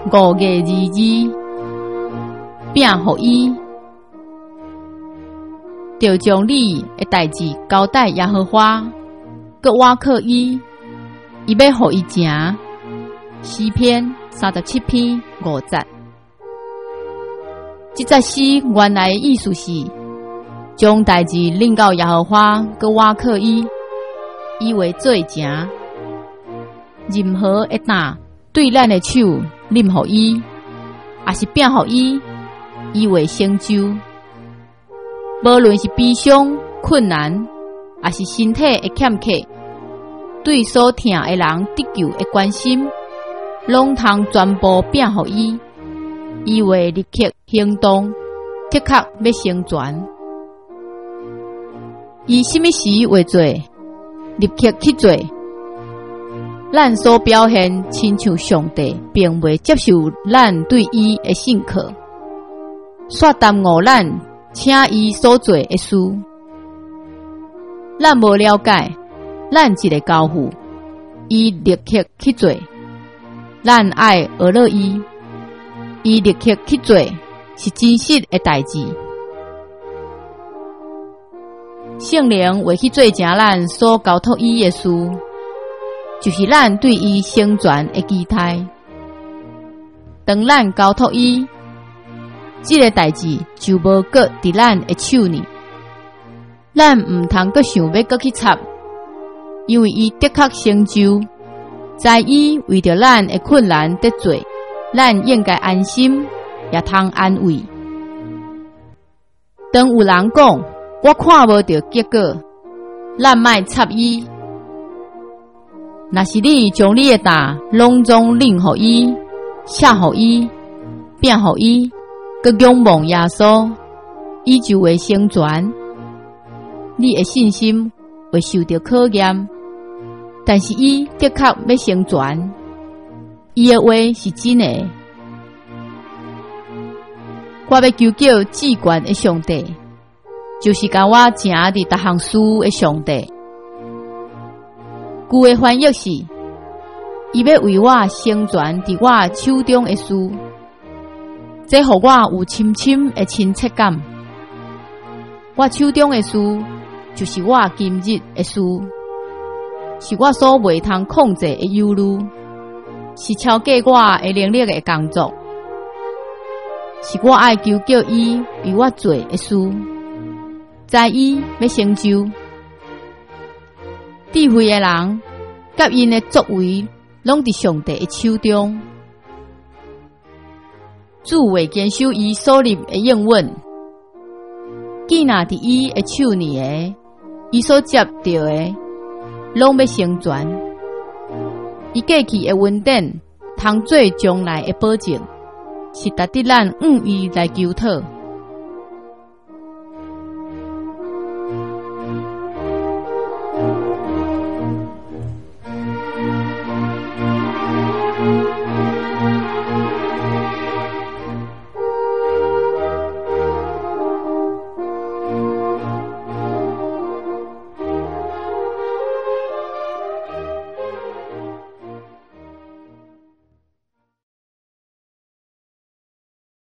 5月22日，拼互伊，就将你的代志交代耶和华，佮瓦克伊，伊要互伊成。诗篇37篇5节。这节诗原来的意思是，将代志领到耶和华佮瓦克伊，以为做成。任何一担对咱的手拎互伊，也是拼互伊，以为成就。无论是悲伤、困难，也是身体的欠缺，对所疼的人得救的关心，拢通全部拼互伊，以为立刻行动，即刻要成全。伊什么时会做，立刻去做。咱所表现亲像上帝，并未接受咱对伊的信靠，煞耽误咱请伊所做的事。咱无了解，咱一个交付，伊立刻去做。咱爱学了伊，伊立刻去做，是真实的代志。圣灵为去做成咱所交托伊的事，就是咱对伊成全的期待。当咱交托伊，这个代志就无搁伫咱的手里。咱唔通搁想要搁去插，因为伊的确成就。在伊为着咱的困难得做，咱应该安心，也通安慰。当有人讲我看无到结果，咱莫插伊。若是你将你的担拢总领互伊，写互伊，拼互伊，佮仰望耶稣，伊就会成全。你的信心会受到考验，但是伊的确要成全，伊的话是真的。我要求救至高的上帝，就是甲我成伫逐项事的上帝。句的翻译是：伊要为我成全伫我手中的事，这互我有深深的亲切感。我手中的事，就是我今日的事，是我所袂通控制的忧虑，是超过我的能力的工作，是我爱求救伊为我做的事，在伊要成就。智慧的人，甲因的作为，拢伫上帝的手中。主会坚守伊所立的应允，既若伫伊的手里的，伊所接到的，拢要成全。伊过去的恩典，通做将来的保证，是值得咱伊来求讨。